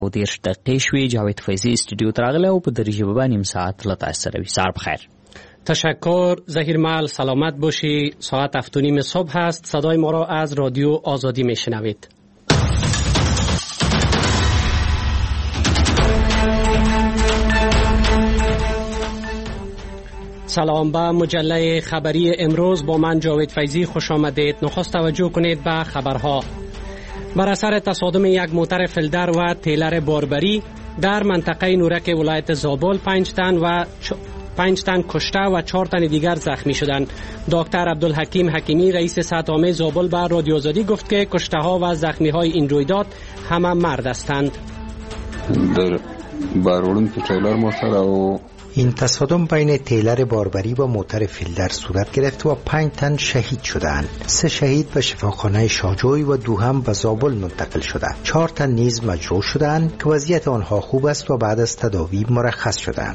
دیرش دقیقه شوی. جاوید فیضی استودیو تراغله و په درجه به نیم ساعت لطا سروی. سار بخیر. تشکر. زهیرمال سلامت باشی. ساعت 7:30 صبح است. صدای ما را از رادیو آزادی میشنوید. سلام. به مجله خبری امروز با من جاوید فیضی خوش آمدید. نخست توجه کنید به خبرها. بر اثر تصادم یک موتر فیلدر و تیلر باربری در منطقه نورک ولایت زابل 5 تن کشته و 4 تن دیگر زخمی شدند. دکتر عبدالحکیم حکیمی رئیس سطح عامه زابل به رادیو آزادی گفت که کشته ها و زخمی های این رویداد همه مرد هستند. در بارولون تیلر موتر و این تصادم بین تیلر باربری و موتر فیلدر صورت گرفت و 5 تن شهید شدند. 3 شهید به شفاخانه شاجوی و 2 هم به زابل منتقل شدند. 4 تن نیز مجروح شدند که وضعیت آنها خوب است و بعد از تداوی مرخص شدند.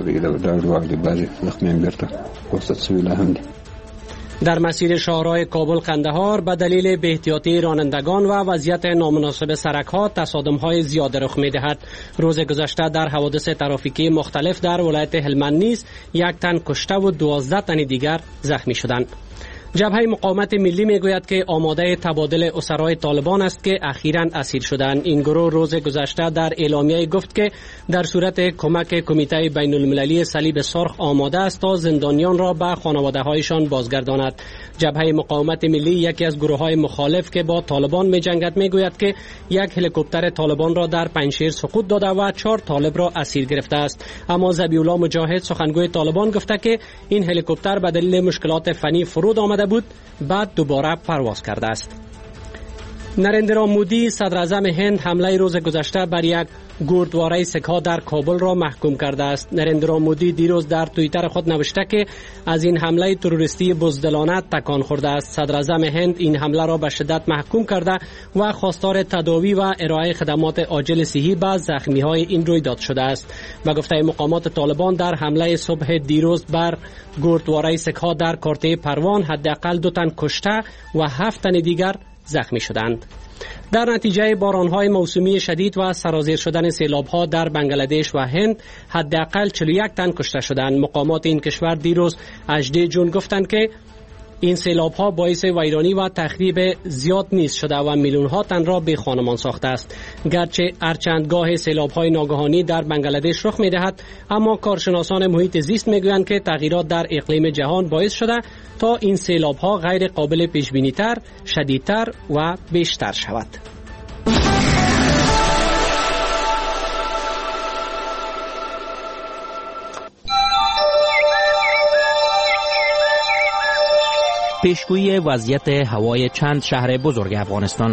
در مسیر شاهراه کابل قندهار به دلیل بی‌احتیاطی رانندگان و وضعیت نامناسب سرک‌ها تصادم‌های زیاد رخ می‌دهد. روز گذشته در حوادث ترافیکی مختلف در ولایت هلمند نیز 1 تن کشته و 12 تن دیگر زخمی شدند. جبهه مقاومت ملی میگوید که آماده تبادل اسرای طالبان است که اخیراً اسیر شدند. این گروه روز گذشته در اعلامیه گفت که در صورت کمک کمیته بین المللی صلیب سرخ آماده است تا زندانیان را به خانواده‌هایشان بازگرداند. جبهه مقاومت ملی یکی از گروه‌های مخالف که با طالبان می‌جنگد میگوید که یک هلیکوپتر طالبان را در پنجشیر سقوط داده و 4 طالب را اسیر گرفته است. اما ذبیح‌الله مجاهد سخنگوی طالبان گفته که این هلیکوپتر به دلیل مشکلات فنی فرود آمده بود، بعد دوباره پرواز کرده است. نریندرا مودی صدر اعظم هند حمله روز گذشته بر یک گوردواره سک‌ها در کابل را محکوم کرده است. نریندرا مودی دیروز در توییتر خود نوشته که از این حمله تروریستی بزدلانه تکان خورده است. صدر اعظم هند این حمله را به شدت محکوم کرده و خواستار تداوی و ارائه خدمات عاجل صحی به زخمی‌های این رویداد شده است. به گفته مقامات طالبان در حمله صبح دیروز بر گوردواره سک‌ها در کارته پروان حداقل 2 تن کشته و 7 تن دیگر زخمی شدند. در نتیجه باران‌های موسمی شدید و سرازیر شدن سیلاب‌ها در بنگلادش و هند حداقل 41 تن کشته شدند. مقامات این کشور دیروز 18 جون گفتند که این سیلاب‌ها باعث ویرانی و تخریب زیاد نیز شده و میلیون‌ها تن را بی خانمان ساخته است. گرچه هرچندگاه سیلاب‌های ناگهانی در بنگلادش رخ می‌دهد، اما کارشناسان محیط زیست می‌گویند که تغییرات در اقلیم جهان باعث شده تا این سیلاب‌ها غیر قابل پیش‌بینی‌تر، شدیدتر و بیشتر شود. پیشگویی وضعیت هوای چند شهر بزرگ افغانستان.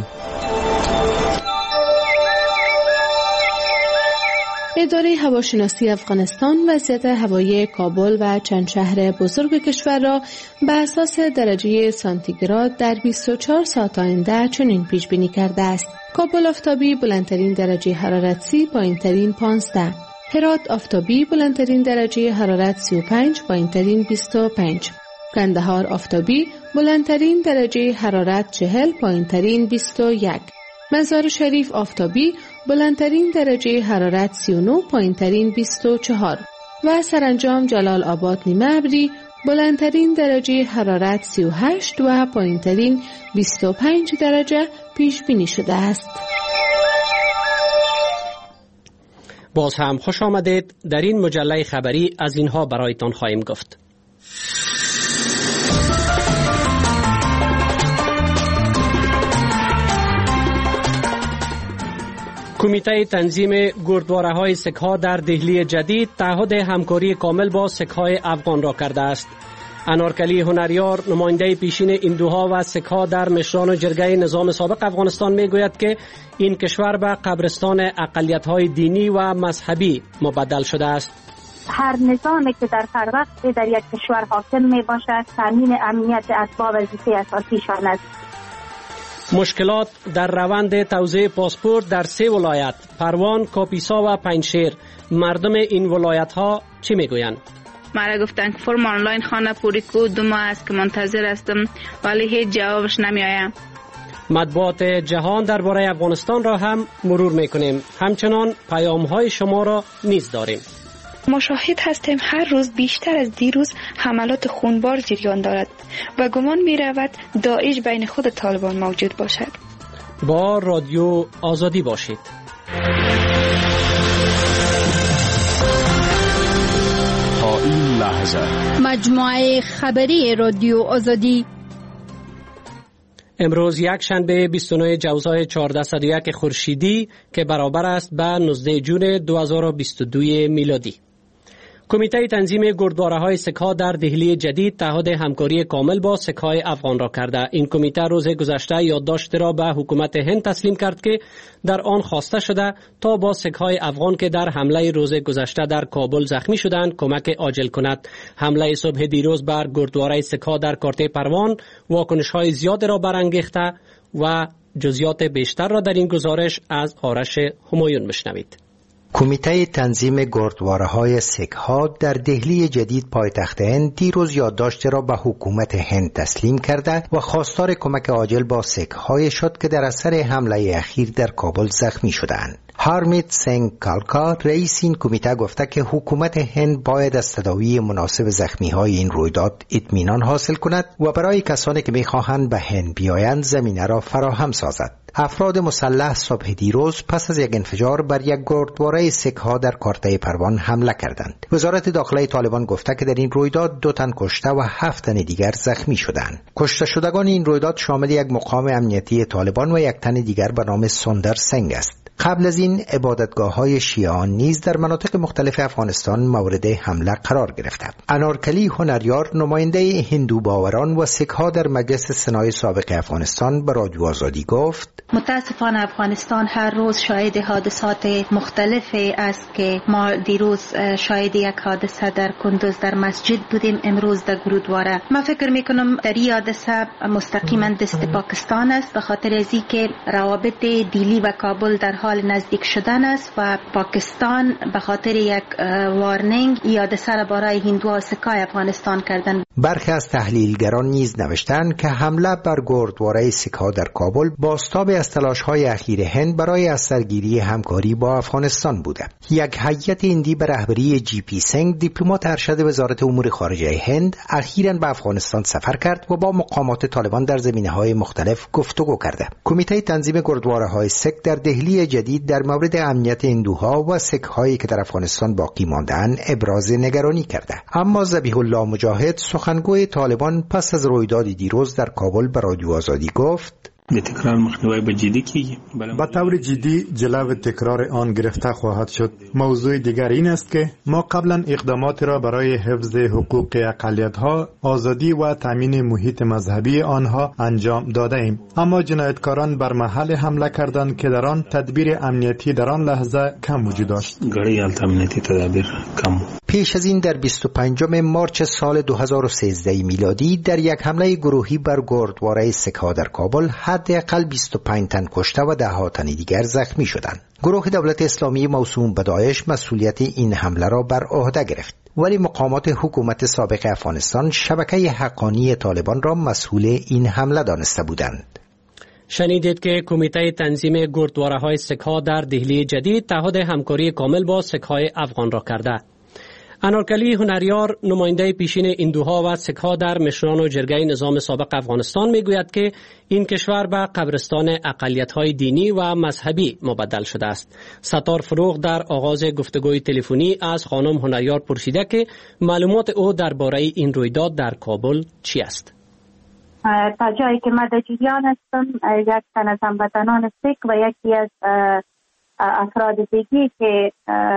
اداره هواشناسی افغانستان وضعیت هوایی کابل و چند شهر بزرگ کشور را به اساس درجه سانتیگراد در 24 ساعت آینده چنین پیش بینی کرده است: کابل آفتابی بلندترین درجه حرارت 30، پایینترین 15. هرات آفتابی بلندترین درجه حرارت 35، پایینترین 25. قندهار آفتابی بلندترین درجه حرارت 40، پایینترین 21. مزار شریف آفتابی بلندترین درجه حرارت 39، پایینترین 24 و سرانجام جلال آباد نیمه ابری بلندترین درجه حرارت 38 و پایینترین 25 درجه پیش بینی شده است. باز هم خوش آمدید. در این مجله خبری از اینها برایتان خواهیم گفت. کمیته تنظیم گوردواره‌های سک‌ها در دهلی جدید تعهد همکاری کامل با سک‌های افغان را کرده است. انارکلی هنریار نماینده پیشین هندوها و سک‌ها در مشران و جرگه نظام سابق افغانستان میگوید که این کشور به قبرستان اقلیت‌های دینی و مذهبی مبدل شده است. هر نظامی که در هر وقت در یک کشور حاکم می باشد تامین امنیت اسباب وظیفه اساسیشان است. مشکلات در روند توزیع پاسپورت در 3 ولایت پروان، کاپیسا و پنجشیر. مردم این ولایت ها چی میگویند؟ مرا گفتن که فرم آنلاین خانه پوری کو 2 ماه است که منتظر هستم ولی هیچ جوابش نمی آید. مطبوعات جهان درباره افغانستان را هم مرور میکنیم. همچنان پیام‌های شما را نیز داریم. ما شاهد هستیم هر روز بیشتر از دیروز حملات خونبار جریان دارد و گمان می رود داعش بین خود طالبان موجود باشد. با رادیو آزادی باشید. تا این لحظه مجموعه خبری رادیو آزادی امروز یک شنبه 29 جوزای 1401 خورشیدی که برابر است به 19 جون 2022 میلادی. کمیته تنظیم گردواره‌های سک‌ها در دهلی جدید تعهد همکاری کامل با سک‌های افغان را کرده. این کمیته روز گذشته یادداشت را به حکومت هند تسلیم کرد که در آن خواسته شده تا با سک‌های افغان که در حمله روز گذشته در کابل زخمی شدند کمک عاجل کند. حمله صبح دیروز بر گردواره سک‌ها در کارته پروان واکنش‌های زیاد را برانگیخته و جزئیات بیشتر را در این گزارش از آرش همایون بشنوید. کمیته تنظیم گردواره‌های سک‌ها در دهلی جدید پایتخت هند دیروز یادداشت را به حکومت هند تسلیم کرده و خواستار کمک عاجل با سک‌های شد که در اثر حمله اخیر در کابل زخمی شدند. هارمیت سنگ کالکا رئیس این کمیته گفته که حکومت هند باید از تداوی مناسب زخمی‌های این رویداد اطمینان حاصل کند و برای کسانی که می‌خواهند به هند بیایند زمینه را فراهم سازد. افراد مسلح صبح دیروز پس از یک انفجار بر یک گردواره سک‌ها در کارته پروان حمله کردند. وزارت داخله طالبان گفته که در این رویداد 2 تن کشته و 7 تن دیگر زخمی شدند. کشته شدگان این رویداد شامل یک مقام امنیتی طالبان و یک تن دیگر به نام سندر سنگ است. قبل از این عبادتگاه‌های شیعیان نیز در مناطق مختلف افغانستان مورد حمله قرار گرفته. انارکلی هنریار نماینده هندو باوران و سک‌ها در مجلس سنای سابق افغانستان به رادیو آزادی گفت: متاسفانه افغانستان هر روز شاهد حادثات مختلفی است که ما دیروز شاهد یک حادثه در کندوز در مسجد بودیم، امروز در گرودواره. من فکر میکنم در این حادثه مستقیما دست پاکستان است، به خاطر از اینکه روابط دیلی و کابل در حال نزدیک شدن است و پاکستان به خاطر یک وارنینگ این حادثه را برای هندوها و سکای افغانستان کردن. برخی از تحلیلگران نیز نوشتند که حمله بر گردواره سک‌ها در کابل بازتاب از تلاش‌های اخیر هند برای از سرگیری همکاری با افغانستان بوده. یک هیئت هندی به رهبری جی پی سنگ، دیپلمات ارشد وزارت امور خارجه هند، اخیراً به افغانستان سفر کرد و با مقامات طالبان در زمینه‌های مختلف گفتگو کرده. کمیته تنظیم گردواره‌های سک در دهلی جدید در مورد امنیت هندوها و سک‌هایی که در افغانستان باقی مانده‌اند ابراز نگرانی کرده. اما ذبیح الله مجاهد سخنگوی طالبان پس از رویداد دیروز در کابل به رادیو آزادی گفت: به تکرار مخنیوی به جدی کیږي. به طور جدی جلو تکرار آن گرفته خواهد شد. موضوع دیگر این است که ما قبلا اقدامات را برای حفظ حقوق اقلیت‌ها، آزادی و تامین محیط مذهبی آنها انجام داده ایم، اما جنایتکاران بر محل حمله کردند که در آن تدبیر امنیتی در آن لحظه کم وجود داشت. غیر امنیتی تدابیر کم. پیش از این در 25 مارچ سال 2013 میلادی در یک حمله گروهی بر گردواره سک‌ها در کابل حداقل 25 تن کشته و 10 تن دیگر زخمی شدند. گروه دولت اسلامی موسوم به داعش مسئولیت این حمله را بر عهده گرفت، ولی مقامات حکومت سابق افغانستان شبکه حقانی طالبان را مسئول این حمله دانسته بودند. شنیدید که کمیته تنظیم گردواره‌های سک‌ها در دهلی جدید تعهد همکاری کامل با سک‌های افغان را کرده. انارکلی هنریار نماینده پیشین هندوها و سک‌ها در مشران و جرگه نظام سابق افغانستان میگوید که این کشور به قبرستان اقلیت‌های دینی و مذهبی مبدل شده است. ستار فروغ در آغاز گفتگوی تلفنی از خانم هنریار پرسیده که معلومات او درباره این رویداد در کابل چی است. تا جایی که من در جریان هستم، یک تن از هموطنان سک و یکی از افراد دیگی که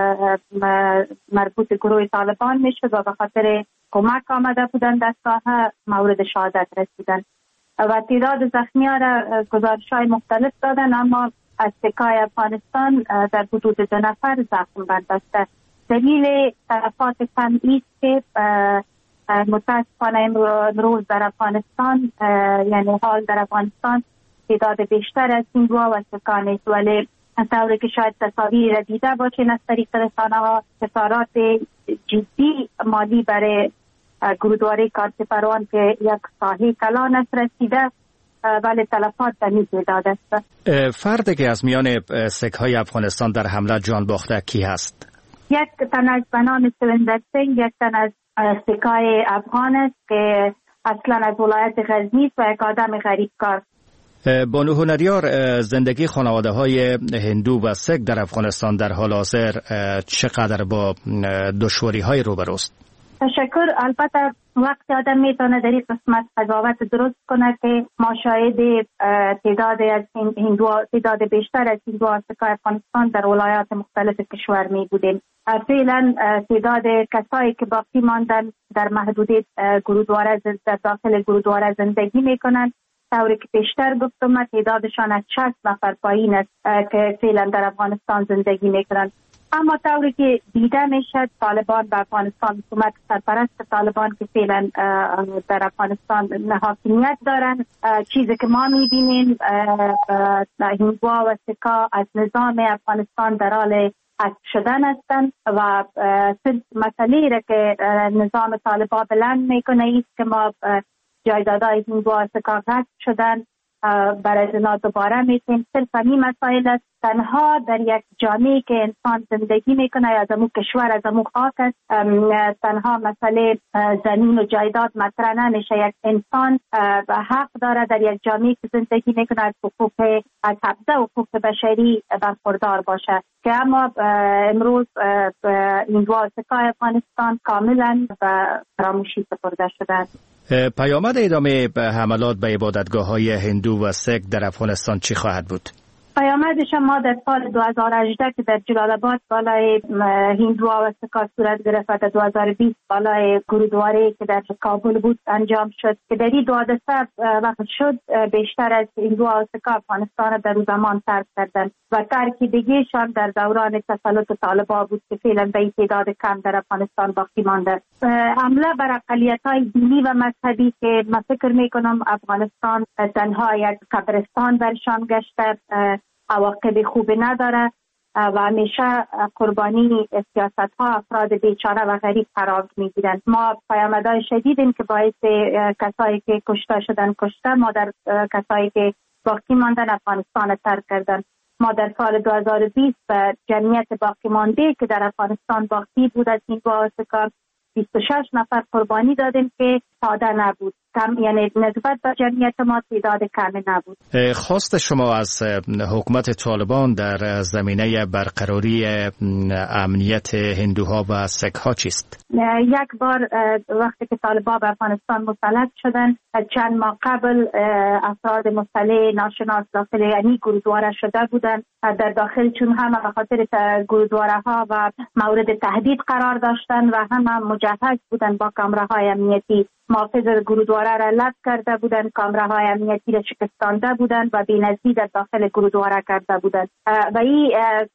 مربوط گروه طالبان میشد و به خاطر کمک آمده بودند در ساحه مورد شهادت رسیدند و تعداد زخمیان را گزارش‌های مختلف دادند، اما از سکای افغانستان در حدود 2 نفر زخم برداشته. دلیل تلفات سمعی است که متاسفانه امروز در افغانستان، یعنی حال در افغانستان تعداد بیشتر از هندوها و سکان است، ولی طوری که شاید تصاویری را دیده باشین از طریق رسانه‌ها، خسارات جدی مالی برای گرودواره کارت پروان که یک ساحه کلان است رسیده ولی تلفات در این تعداد است. فردی که از میان سک‌های افغانستان در حمله جان باخته کی هست؟ یک تن از به نام سویندر سینگ، یک تن از سکای افغان است که اصلا از ولایت غزنی است و یک آدم غریبکار. بانو هنریار، زندگی خانواده های هندو و سک در افغانستان در حال حاضر چقدر با دشواری های روبروست؟ تشکر. البته وقتی آدم میتونه در این قسمت قضاوت درست کنه که ما شاهد تعداد بیشتر از هندوها سکای افغانستان در ولایات مختلف کشور می بودیم. فعلا تعداد کسایی که باقی ماندن در محدوده گرودواره در داخل گرودواره زندگی میکنن، طوری که بیشتر گفتم تعدادشان از 60 نفر پایین است که فعلا در افغانستان زندگی میکنن. اما طوری که دیده میشد طالبان به افغانستان، حکومت سرپرست طالبان که فعلا در افغانستان حاکمیت دارن، چیزی که ما میبینیم هندوها و سکا از نظام افغانستان در حال حذف شدن هستند و مسئله را که نظام طالبان بلند میکنه است که ما جایدادهای هندوها و سکا حذف شدن برای اینا دوباره میتونیم. صرف این مسائل است. تنها در یک جامعه که انسان زندگی میکنه یا از امو کشور از امو خاک است، تنها مسئله زمین و جایداد مطرح نمیشه. یک انسان حق داره در یک جامعه که زندگی میکنه از حقوق، از حفظ حقوق بشری برخوردار باشه که اما امروز هندوها و سکای افغانستان کاملا به فراموشی سپرده شده. پیامد ادامه حملات به عبادتگاه‌های هندو و سک در افغانستان چی خواهد بود؟ پیامدش ما در سال 2018 که در جلال آباد بالای هندوها و سکا صورت گرفت و در 2020 بالای گرودواره که در کابل بود انجام شد که در این 12 وقت شد بیشتر از هندوها و سکا افغانستان در اون زمان ترک کردن و ترکی دیگهشان در دوران تسلط طالبان بود که فعلا به این تعداد کم در افغانستان باقی مانده. حمله بر اقلیت‌های دینی و مذهبی که من فکر میکنم افغانستان تنها یک قبرستان برشان گشته، عواقب خوبی نداره و همیشه قربانی سیاست‌ها افراد بیچاره و غریب قرار می‌گیرند. ما پیامدهای شدیدیم که باعث کسایی که کشته شدن ما در کسایی که باقی ماندن افغانستان ترک کردن. ما در سال 2020 جمعیت باقی مانده که در افغانستان باقی بود از این واسکار 26 نفر قربانی دادیم که ساده نبود، یعنی نسبت به جمعیت ما تعداد کمی نبود. خواست شما از حکومت طالبان در زمینه برقراری امنیت هندوها و سک‌ها چیست؟ یک بار وقتی که طالبان به افغانستان مسلط شدن، چند ماه قبل افراد مسلح ناشناس داخل یعنی گرودواره شده بودند. در داخل چون هم به خاطر گرودواره ها و مورد تهدید قرار داشتن و هم مجهز بودن با کامراهای امنیتی، محافظ گرودواره را لب کرده بودند، کامراهای امنیتی را شکستانده بودند و بی‌نظیر در داخل گرودواره کرده بودند. و این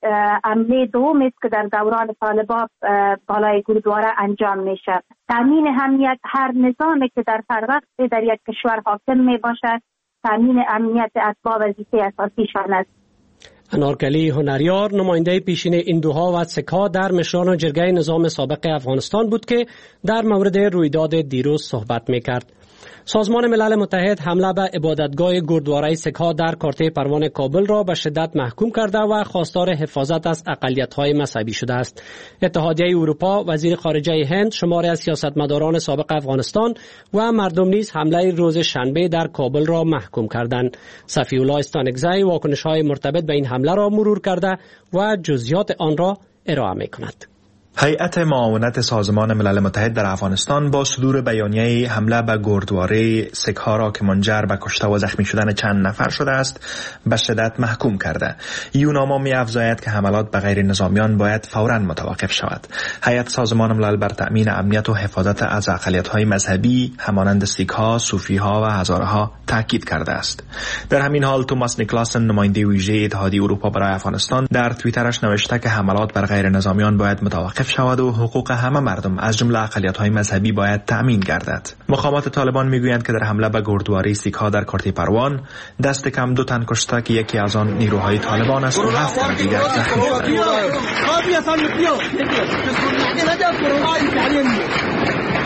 عمله دوم است که در دوران طالبان بالای گرودواره انجام میشه. تامین امنیت هر نظامی که در هر وقت در یک کشور حاکم می باشد، تامین امنیت اتباع وظیفه اساسیشان است. انارکلی هنریار، نماینده پیشین هندوها و سک‌ها در مشران جرگه نظام سابق افغانستان بود که در مورد رویداد دیروز صحبت می‌کرد. سازمان ملل متحد حمله به عبادتگاه گرودواره سک‌ها در کارته پروان کابل را به شدت محکوم کرده و خواستار حفاظت از اقلیت‌های مذهبی شده است. اتحادیه اروپا، وزیر خارجه هند، شماری از سیاستمداران سابق افغانستان و مردم نیز حمله روز شنبه در کابل را محکوم کردند. صفی الله استانکزی واکنش‌های مرتبط به این حمله را مرور کرده و جزئیات آن را ارائه می‌کند. هیئت معاونت سازمان ملل متحد در افغانستان با صدور بیانیه حمله به گرودواره سک‌ها را که منجر به کشته و زخمی شدن چند نفر شده است به شدت محکوم کرده. یوناما می‌افزاید که حملات به غیر نظامیان باید فوراً متوقف شود. هیئت سازمان ملل بر تأمین امنیت و حفاظت از اقلیت‌های مذهبی همانند سیک‌ها، صوفی‌ها و هزاره‌ها تاکید کرده است. در همین حال توماس نیکلاسن، نماینده ویژه اتحادیه اروپا برای افغانستان، در توییترش نوشته که حملات بر غیر نظامیان باید متوقف شود و حقوق همه مردم از جمله اقلیت‌های مذهبی باید تأمین گردد. مقامات طالبان میگویند که در حمله به گرودواره سیک‌ها در کارته پروان دست کم 2 تن کشته که یکی از آن نیروهای طالبان است و 7 تن دیگر زخمی شدند.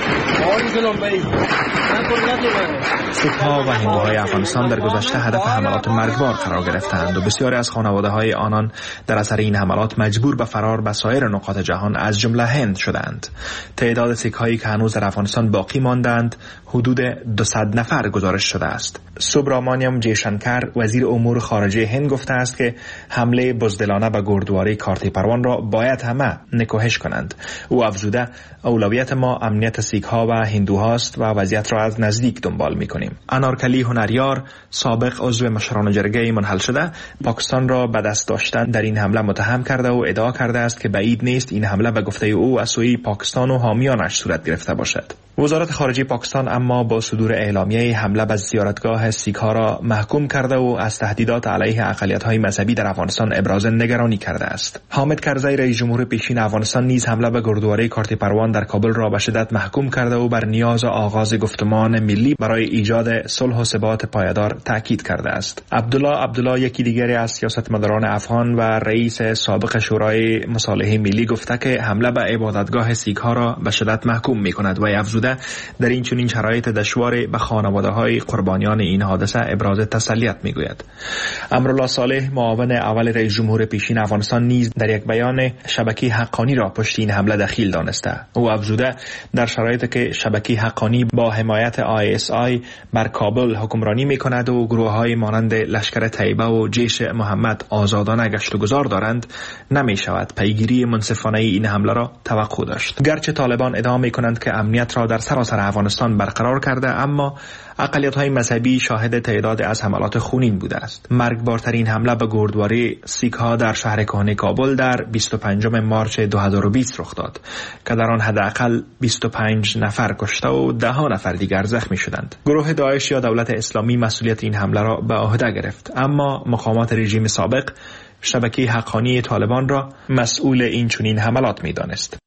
سیک‌ها و هندوهای افغانستان در گذشته هدف حملات مرگبار قرار گرفتند و بسیاری از خانواده‌های آنان در اثر این حملات مجبور به فرار به سایر نقاط جهان از جمله هند شدند. تعداد سیک‌هایی که هنوز در افغانستان باقی ماندند حدود 200 نفر گزارش شده است. سوبرامانیام جیشنکر وزیر امور خارجه هند گفته است که حمله بزدلانه به گردواره کارتی پروان را باید همه نکوهش کنند. او افزوده اولویت ما امنیت سیک‌ها و هندوهاست و وضعیت را از نزدیک دنبال می‌کنیم. انارکلی هنریار سابق عضو مشران جرگه منحل شده پاکستان را به دست داشتن در این حمله متهم کرده و ادعا کرده است که بعید نیست این حمله به گفته او از سوی پاکستان و حامیانش صورت گرفته باشد. وزارت خارجه پاکستان اما با صدور اعلامیه حمله به زیارتگاه سیک‌ها را محکوم کرده و از تهدیدات علیه اقلیت‌های مذهبی در افغانستان ابراز نگرانی کرده است. حامد کرزی رئیس جمهور پیشین افغانستان نیز حمله به گردواره کارتی پروان در کابل را به شدت محکوم کرده و بر نیاز آغاز گفتمان ملی برای ایجاد صلح و ثبات پایدار تاکید کرده است. عبدالله یکی دیگری از سیاستمداران افغان و رئیس سابق شورای مصالحه ملی گفته که حمله به عبادتگاه سیک‌ها را به شدت محکوم می‌کند و افزوده در این چنین شرایط دشوار به خانواده‌های قربانیان این حادثه ابراز تسلیت می‌گوید. امرالله صالح معاون اول رئیس جمهور پیشین افغانستان نیز در یک بیان شبکه حقانی را پشت این حمله دخیل دانسته. او افزوده در شرایطی که شبکه حقانی با حمایت ISI بر کابل حکمرانی می‌کند و گروه‌های مانند لشکر طیبه و جیش محمد آزادانه گشت و گذار دارند نمی‌شود پیگیری منصفانه این حمله را توقع داشت. گرچه طالبان ادعا می‌کنند که امنیت را در سراسر افغانستان برقرار کرده، اما اقلیت‌های مذهبی شاهد تعداد از حملات خونین بوده است. مرگبارترین حمله به گردواره سیک‌ها در شهر کهنه کابل در 25 مارچ 2020 رخ داد که در آن حداقل 25 نفر کشته و 10 نفر دیگر زخمی شدند. گروه داعش یا دولت اسلامی مسئولیت این حمله را به عهده گرفت، اما مقامات رژیم سابق شبکه حقانی طالبان را مسئول این چنین حملات می‌دانست.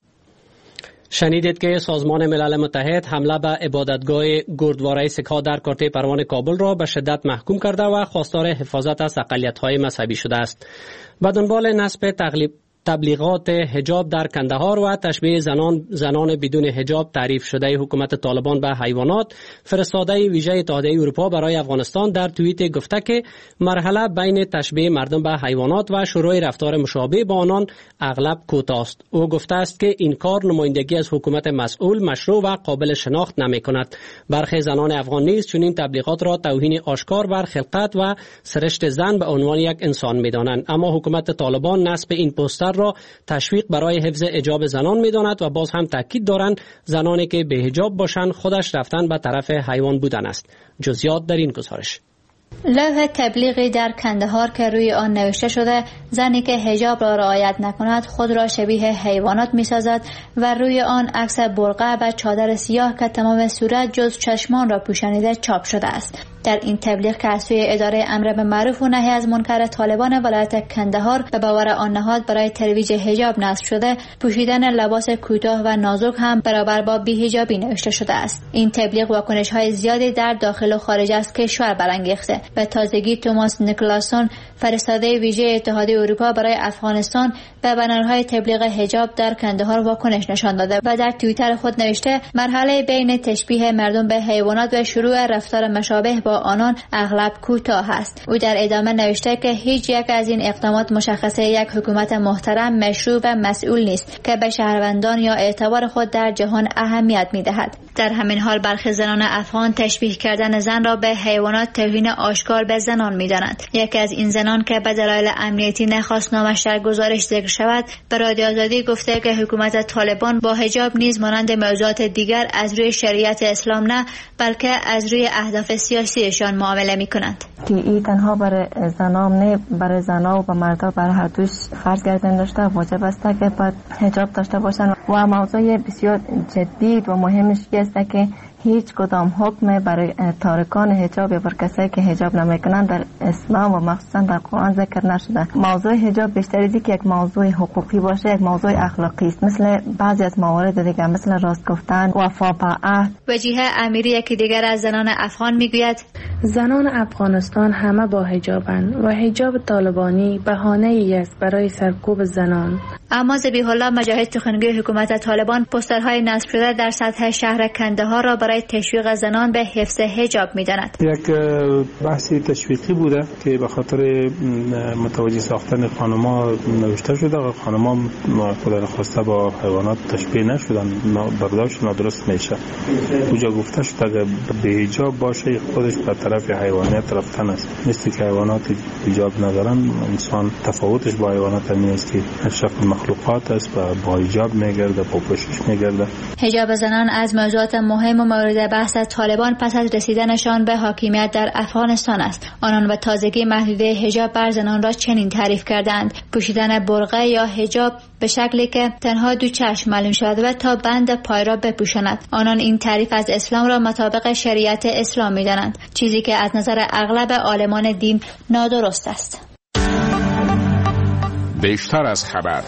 شنیدید که سازمان ملل متحد حمله به عبادتگاه گردواره سیک‌ها در کارتی پروان کابل را به شدت محکوم کرده و خواستار حفاظت از اقلیت‌های مذهبی شده است. به دنبال نصب تبلیغات حجاب در کندهار و تشبیه زنان بدون حجاب تعریف شده حکومت طالبان به حیوانات، فرستاده ویژه اتحادیه اروپا برای افغانستان در توییت گفته که مرحله بین تشبیه مردم به حیوانات و شروع رفتار مشابه با آنان اغلب کوتاه است. او گفته است که این کار نمایندگی از حکومت مسئول، مشروع و قابل شناخت نمی کند. برخی زنان افغان نیز چنین تبلیغات را توهین آشکار بر خلقت و سرشت زن به عنوان یک انسان می دانند. اما حکومت طالبان نصب این پوستر را تشویق برای حفظ حجاب زنان می‌داند و باز هم تاکید دارند زنانی که به حجاب باشند خودش رفتن به طرف حیوان بودن است. جزئیات در این گزارش. لوح تبلیغی در کندهار که روی آن نوشته شده زنی که حجاب را رعایت نکند خود را شبیه حیوانات می‌سازد و روی آن عکس برقع و چادر سیاه که تمام صورت جز چشمان را پوشانیده چاپ شده است. در این تبلیغ که از سوی اداره امر به معروف و نهی از منکر طالبان ولایت کندهار به باور آن نهاد برای ترویج حجاب نصب شده، پوشیدن لباس کوتاه و نازک هم برابر با بی‌حجابی نوشته شده است. این تبلیغ واکنش‌های زیادی در داخل و خارج از کشور برانگیخته. به تازگی توماس نیکلاسون فرستاده ویژه اتحادیه اروپا برای افغانستان به بنرهای تبلیغ حجاب در کندهار واکنش نشان داده و در توییتر خود نوشته مرحله بین تشبیه مردم به حیوانات و شروع رفتار مشابه با آنان اغلب کوتاه است. او در ادامه نوشته که هیچ یک از این اقدامات مشخصه یک حکومت محترم، مشروع و مسئول نیست که به شهروندان یا اعتبار خود در جهان اهمیت می‌دهد. در همین حال برخی زنان افغان تشبیه کردن زن را به حیوانات توهین آشکار به زنان می‌دانند. یکی از این زنان که به دلایل امنیتی نخواست نامش در گزارش ذکر شود، به رادیو آزادی گفته که حکومت طالبان با حجاب نیز مانند موضوعات دیگر از روی شریعت اسلام نه، بلکه از روی اهداف سیاسیشان معامله می‌کنند. این تنها برای زنان نه، برای زنان و مردا برای هر دوش فرض گردیده داشته واجب است که باید حجاب داشته باشند و موضوع بسیار جدی و مهمش است که هیچ کدام حکم برای تارکان حجاب یا بر کسایی که حجاب نمیکنند در اسلام و مخصوصا در قرآن ذکر نشده. موضوع حجاب بیشتر از که یک موضوع حقوقی باشه، یک موضوع اخلاقی است، مثل بعضی از موارد دیگه مثل راست گفتن، وفا به عهد. وجیه امیری یکی دیگر از زنان افغان میگوید زنان افغانستان همه با حجابند و حجاب طالبانی بهانه‌ای است برای سرکوب زنان. اما ذبیح الله مجاهد سخنگوی حکومت طالبان پوسترهای نصب شده در سطح شهر کندهار را برای تشویق زنان به حفظ حجاب می‌داند. یک بحثی تشویقی بوده که به خاطر متوجه ساختن خانم‌ها نوشته شده و خانم‌ها خدا نخواسته با حیوانات تشبیه نشدن، برداشت نادرست میشه. اونجا گفته شده اگر به حجاب باشه خودش به طرف حیوانات رفتن است. مثل که حیوانات حجاب ندارن، انسان تفاوتش با حیوانات همین است که شکل مخلوقات است و با حجاب میگرده، با پوشش میگرده. حجاب زنان از موضوعات مهم و مورد بحث طالبان پس از رسیدنشان به حاکمیت در افغانستان است. آنان به تازگی محدوده حجاب بر زنان را چنین تعریف کردند: پوشیدن برقع یا حجاب به شکلی که تنها دو چشم معلوم شود و تا بند پای را بپوشاند. آنان این تعریف از اسلام را مطابق شریعت اسلام می‌دانند، چیزی که از نظر اغلب عالمان دین نادرست است. بیشتر از خبر.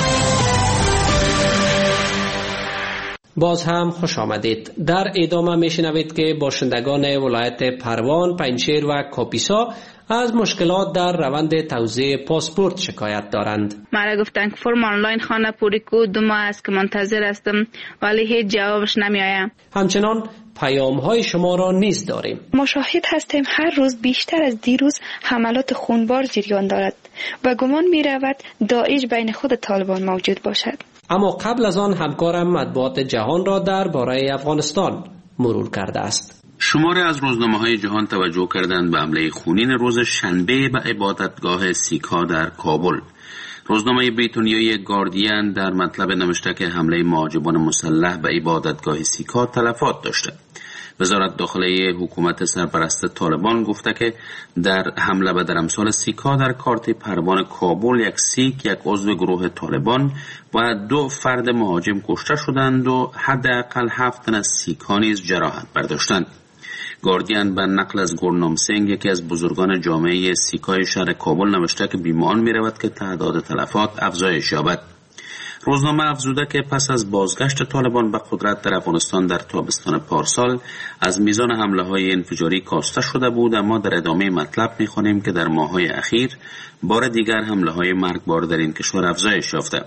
باز هم خوش آمدید. در ادامه میشنوید که باشندگان ولایت پروان، پنجشیر و کاپیسا از مشکلات در روند توزیع پاسپورت شکایت دارند. مرا گفتن که فرم آنلاین خانه پوری کو 2 ماه است که منتظر هستم ولی هیچ جوابش نمی آید. همچنان پیام های شما را نیز داریم. ما شاهد هستیم هر روز بیشتر از دیروز حملات خونبار جریان دارد و گمان می رود داعش بین خود طالبان موجود باشد. اما قبل از آن همکارم مطبوعات جهان را درباره افغانستان مرور کرده است. شماره از روزنامه‌های جهان توجه کردند به حمله خونین روز شنبه به عبادتگاه سیک‌ها در کابل. روزنامه بریتانیایی گاردین در مطلب نوشته که حمله مهاجمان مسلح به عبادتگاه سیک‌ها تلفات داشته. وزارت داخلی حکومت سرپرست طالبان گفته که در حمله به درمسال سیک‌ها در کارت پروان کابل یک سیک، یک عضو گروه طالبان و 2 فرد مهاجم کشته شدند و حداقل 7 تن از سیک‌ها نیز جراحت برداشتند. گاردین به نقل از گورنام سنگ، یکی از بزرگان جامعه سیک‌های شهر کابل، نوشته که بی‌گمان می‌رود که تعداد تلفات افزایش یابد. روزنامه افزوده که پس از بازگشت طالبان به قدرت در افغانستان در تابستان پارسال از میزان حمله‌های انفجاری کاسته شده بود، اما در ادامه مطلب می‌خوانیم که در ماه‌های اخیر بار دیگر حمله‌های مرگبار در این کشور افزایش یافته.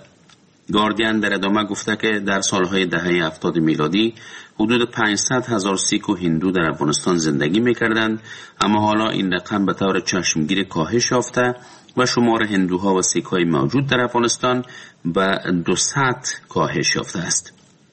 گاردین در ادامه گفته که در سالهای دهه 70 میلادی حدود 500,000 سیک و هندو در افغانستان زندگی می‌کردند، اما حالا این رقم به طور چشمگیر کاهش یافته و شمار هندوها و سیک‌های موجود در افغانستان به 200 کاهش یافته است.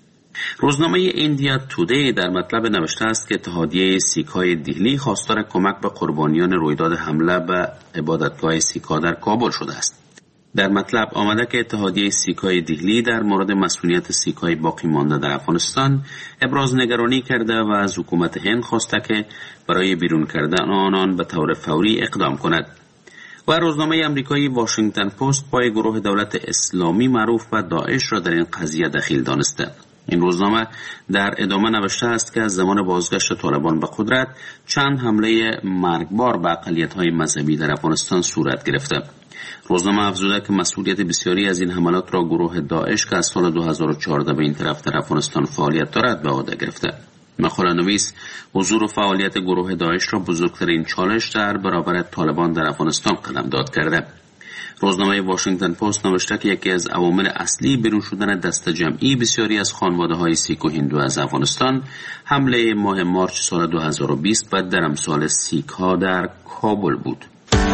روزنامه ایندیا تودی در مطلب نوشته است که اتحادیه سیک‌های دهلی خواستار کمک به قربانیان رویداد حمله به عبادتگاه سیک‌ها در کابل شده است. در مطلب آمده که اتحادیه سیک‌های دهلی در مورد مسئولیت سیک‌های باقی مانده در افغانستان ابراز نگرانی کرده و از حکومت هند خواسته که برای بیرون کردن آنان به طور فوری اقدام کند. و روزنامه آمریکایی واشنگتن پست پای گروه دولت اسلامی معروف به داعش را در این قضیه دخیل دانسته. این روزنامه در ادامه نوشته است که از زمان بازگشت طالبان به قدرت چند حمله مرگبار به اقلیت‌های مذهبی در افغانستان صورت گرفته. روزنامه افزوده که مسئولیت بسیاری از این حملات را گروه داعش که از سال 2014 به این طرف در افغانستان فعالیت دارد به عهده گرفته. مقاله نویس حضور و فعالیت گروه داعش را بزرگترین چالش در برابر طالبان در افغانستان قلمداد کرده. روزنامه واشنگتن پست نوشته که یکی از عوامل اصلی بیرون شدن دست جمعی بسیاری از خانواده‌های سیک و هندو از افغانستان حمله ماه مارچ سال 2020 به درمسال سیک‌ها در کابل بود.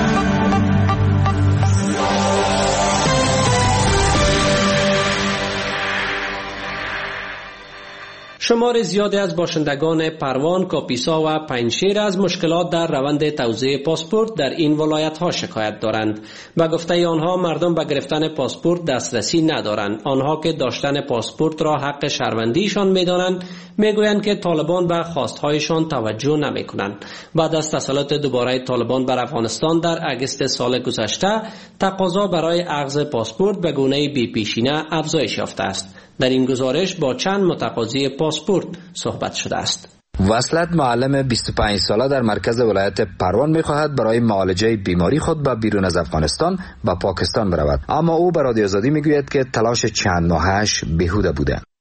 شمار زیادی از باشندگان پروان، کاپیسا و پنجشیر از مشکلات در روند توزیع پاسپورت در این ولایت‌ها شکایت دارند. به گفته آنها مردم به گرفتن پاسپورت دسترسی ندارند. آنها که داشتن پاسپورت را حق شهروندیشان می‌دانند، میگویند که طالبان به خواست‌هایشان توجه نمی‌کنند. بعد از تسلط دوباره طالبان بر افغانستان در اگست سال گذشته، تقاضا برای اخذ پاسپورت به گونه بی‌پیشینه افزایش یافته است. در این گزارش با چند متقاضی پاسپورت صحبت شده است. وصلت معلم 25 ساله در مرکز ولایت پروان می‌خواهد برای معالجه بیماری خود به بیرون از افغانستان به پاکستان برود، اما او به رادیو آزادی میگوید که تلاش چند ماهش بیهوده بوده.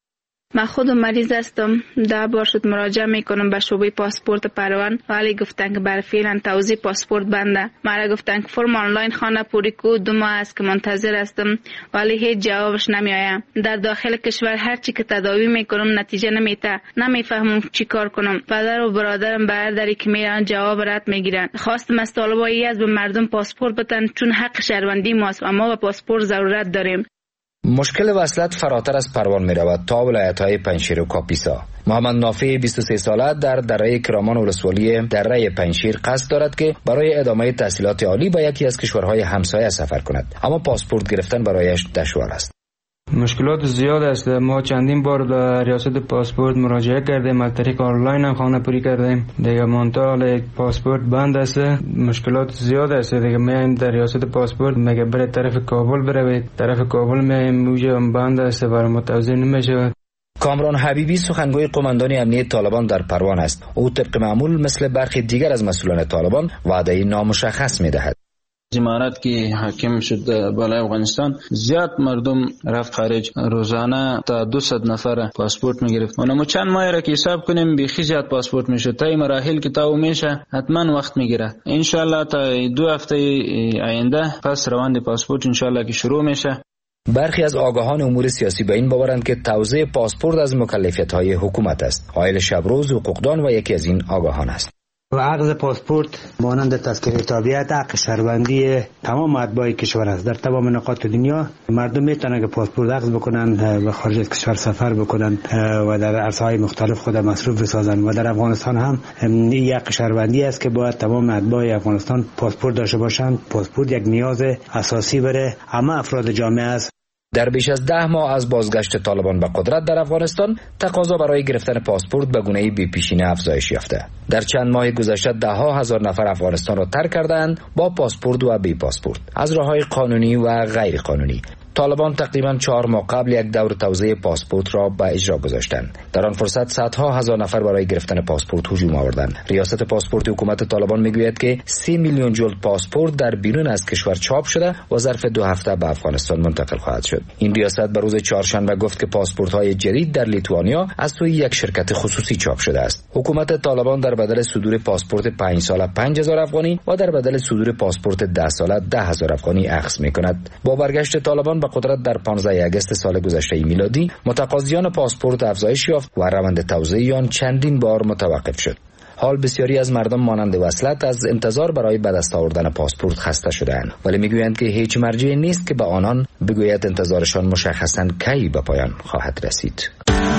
من خود مریض هستم. 10 بار شد مراجعه میکنم به شعبه پاسپورت پروان، ولی گفتن که برای فعلا توزیع پاسپورت بنده. مرا گفتن که فرم آنلاین خانه پوری کو 2 ماه است که منتظر هستم، ولی هیچ جوابش نمیآید. در داخل کشور هر چی که تداوی میکنم نتیجه نمیده. نمیفهمم چی کار کنم. پدر و برادرم برادری که میرن جواب رد میگیرن. خواستم از طالبایی از به مردم پاسپورت بدن، چون حق شهروندی ماست و ما به پاسپورت ضرورت داریم. مشکل وصلت فراتر از پروان می رود تا ولایت‌های پنجشیر و کاپیسا. محمد نافی 23 ساله در دره کرامان ولسوالی دره پنجشیر قصد دارد که برای ادامه تحصیلات عالی به یکی از کشورهای همسایه سفر کند، اما پاسپورت گرفتن برایش دشوار است. مشکلات زیاد است. ما چندین بار در ریاست پاسپورت مراجعه کردیم، از طریق آنلاین هم خانه پوری کردیم. دیگه منتها پاسپورت بند است. مشکلات زیاد است. دیگه میایم در ریاست پاسپورت میگه بره طرف کابل بروید، طرف کابل میایم موجه بند است، برای ما توزیع نمیشه. کامران حبیبی سخنگوی قماندان امنیت طالبان در پروان است. او طبق معمول مثل برخی دیگر از مسئولان طالبان وعده نامشخص میدهد. امارات که حاکم شد بالای افغانستان، زیاد مردم رفت خارج. روزانه تا 200 نفر پاسپورت میگرفت. اونم چند ماه را که حساب کنیم بیخی زیاد پاسپورت میشه. تا این مراحل که تا میشه حتما وقت میگیره. ان شاء الله تا 2 هفته آینده پس روند پاسپورت ان شاء الله که شروع میشه. برخی از آگاهان امور سیاسی به این باورند که توزیع پاسپورت از مکلفیت‌های حکومت است. عایل شبروز حقوقدان و یکی از این آگاهان است. و عقد پاسپورت مانند تذکره تابعیت حق شهروندی تمام اتباع کشور است. در تمام نقاط دنیا مردم میتونن که پاسپورت عقد بکنن و خارج از کشور سفر بکنن و در عرصه‌های مختلف خود مصروف بسازن و در افغانستان هم این حق شهروندی است که باید تمام اتباع افغانستان پاسپورت داشته باشند. پاسپورت یک نیاز اساسی برای همه افراد جامعه است. در بیش از 10 ماه از بازگشت طالبان به قدرت در افغانستان، تقاضا برای گرفتن پاسپورت به گونه‌ای بی‌پیشینه افزایش یافته. در چند ماه گذشته 10 هزار نفر افغانستان را ترک کردند با پاسپورت و بی پاسپورت از راه‌های قانونی و غیر قانونی. طالبان تقریباً 4 ماه قبل یک دور توزیع پاسپورت را به اجرا گذاشتند. در آن فرصت صدها هزار نفر برای گرفتن پاسپورت هجوم آوردند. ریاست پاسپورت حکومت طالبان میگوید که 30 میلیون جلد پاسپورت در بیرون از کشور چاپ شده و ظرف 2 هفته به افغانستان منتقل خواهد شد. این ریاست به روز چهارشنبه گفت که پاسپورت‌های جدید در لیتوانیا از سوی یک شرکت خصوصی چاپ شده است. حکومت طالبان در بدل صدور پاسپورت 5 ساله 5000 افغانی و در بدل صدور پاسپورت 10 ساله 10000 افغانی اخذ می‌کند. با برگشت طالبان به قدرت در 15 آگوست سال گذشته میلادی، متقاضیان پاسپورت افزایش یافت و روند توزیع آن چندین بار متوقف شد. حال بسیاری از مردم مانند وصلت از انتظار برای به دست آوردن پاسپورت خسته شده‌اند، ولی میگویند که هیچ مرجعی نیست که به آنان بگوید انتظارشان مشخصاً کی به پایان خواهد رسید.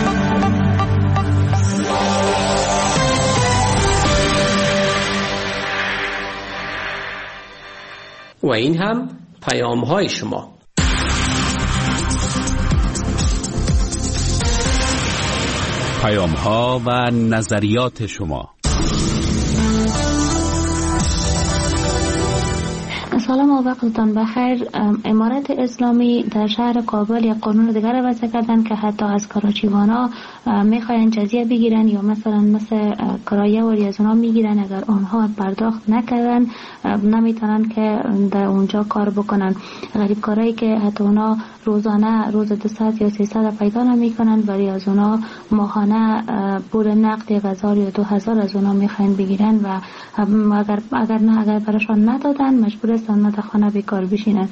و این هم پیام‌های شما. پیام‌ها و نظریات شما. سلام و وقتتان بخیر. امارت اسلامی در شهر کابل یک قانون دیگر را وضع کردن که حتی از کراچیوانا میخواین جزیه بگیرن یا مثل کرایه وری از اونا میگیرن. اگر آنها پرداخت نکردن نمیتونن که در اونجا کار بکنن. غریب کارایی که حتی اونا روزانه روز 200 یا 300 پیدا نمیکنن، ولی از اونا ماهانه پول نقد 1000 یا 2000 از اونا میخواین بگیرن و اگر براشان ندادن مجبور هستن در خانه بیکار بشینن.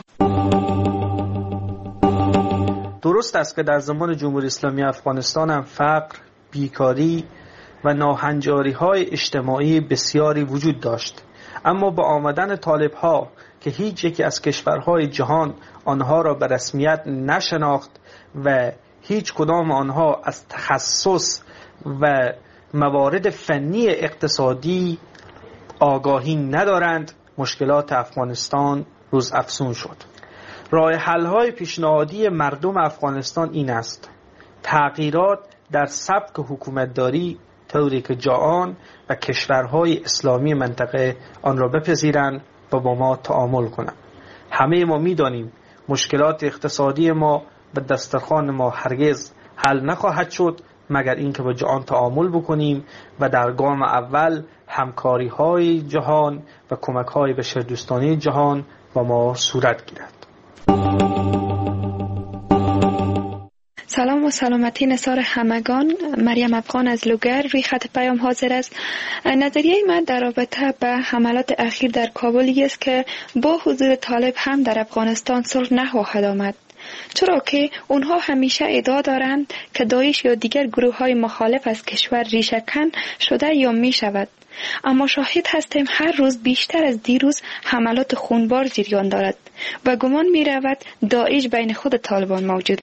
درست است که در زمان جمهوری اسلامی افغانستان هم فقر، بیکاری و ناهنجاری‌های اجتماعی بسیاری وجود داشت، اما با آمدن طالب‌ها که هیچ یکی از کشورهای جهان آنها را به رسمیت نشناخت و هیچ کدام آنها از تخصص و موارد فنی اقتصادی آگاهی ندارند، مشکلات افغانستان روز افزون شد. راه حل‌های پیشنهادی مردم افغانستان این است: تغییرات در سبک حکومتداری طوری که جهان و کشورهای اسلامی منطقه آن را بپذیرند و با ما تعامل کنند. همه ما می‌دانیم مشکلات اقتصادی ما به دسترخوان ما هرگز حل نخواهد شد مگر اینکه با جهان تعامل بکنیم و در گام اول همکاری‌های جهان و کمک‌های بشردوستانه جهان با ما صورت گیرد. سلام و سلامتی نثار همگان. مریم افغان از لوگر روی خط پیام حاضر است. نظریه من در رابطه به حملات اخیر در کابل است که با حضور طالب هم در افغانستان صلح نخواهد آمد، چرا که اونها همیشه ادعا دارند که داعش یا دیگر گروه های مخالف از کشور ریشه‌کن شده یا می شود. اما شاهد هستیم هر روز بیشتر از دیروز حملات خونبار جریان دارد و گمان می رود داعش بین خود طالبان موجود